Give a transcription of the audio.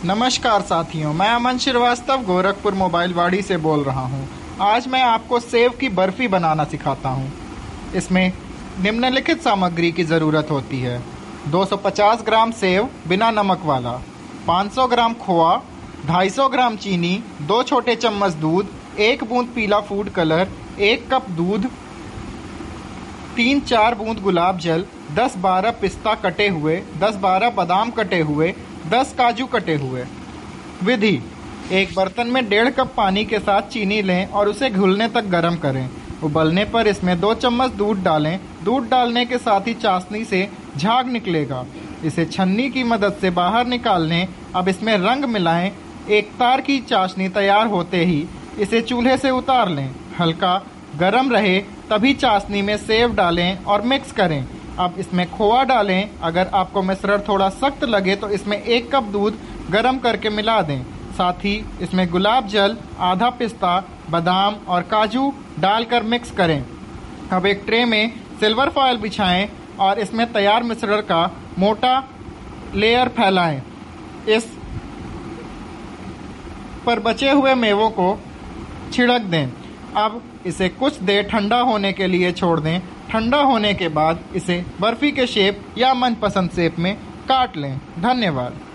नमस्कार साथियों, मैं अमन श्रीवास्तव गोरखपुर मोबाइल वाड़ी से बोल रहा हूं। आज मैं आपको सेव की बर्फ़ी बनाना सिखाता हूं। इसमें निम्नलिखित सामग्री की ज़रूरत होती है: 250 ग्राम सेव बिना नमक वाला, 500 ग्राम खोआ, 250 ग्राम चीनी, 2 छोटे चम्मच दूध, 1 बूंद पीला फूड कलर, 1 कप दूध, 3-4 बूंद गुलाब जल, 10-12 पिस्ता कटे हुए, 10-12 बादाम कटे हुए, 10 काजू कटे हुए। विधि: एक बर्तन में 1.5 कप पानी के साथ चीनी लें और उसे घुलने तक गर्म करें। उबलने पर इसमें 2 चम्मच दूध डालें। दूध डालने के साथ ही चाशनी से झाग निकलेगा। इसे छन्नी की मदद से बाहर निकाल लें। अब इसमें रंग मिलाएं। एक तार की चाशनी तैयार होते ही इसे चूल्हे से उतार लें। हल्का गर्म रहे तभी चाशनी में सेव डालें और मिक्स करें। अब इसमें खोआ डालें। अगर आपको मिश्रण थोड़ा सख्त लगे तो इसमें 1 कप दूध गर्म करके मिला दें। साथ ही इसमें गुलाब जल, आधा पिस्ता, बादाम और काजू डालकर मिक्स करें। अब एक ट्रे में सिल्वर फॉयल बिछाएं और इसमें तैयार मिश्रण का मोटा लेयर फैलाएं। इस पर बचे हुए मेवों को छिड़क दें। अब इसे कुछ देर ठंडा होने के लिए छोड़ दें। ठंडा होने के बाद इसे बर्फी के शेप या मनपसंद शेप में काट लें। धन्यवाद।